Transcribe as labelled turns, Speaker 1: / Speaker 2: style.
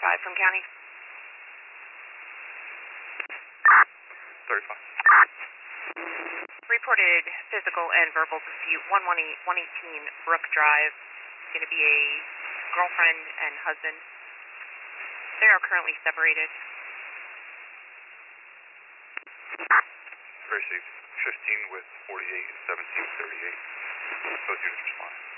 Speaker 1: 35 from county.
Speaker 2: 35.
Speaker 1: Reported physical and verbal dispute 118 Brook Drive. Going to be a girlfriend and husband. They are currently separated.
Speaker 2: Received. 15 with 48 and 17 with 38. Both units responding.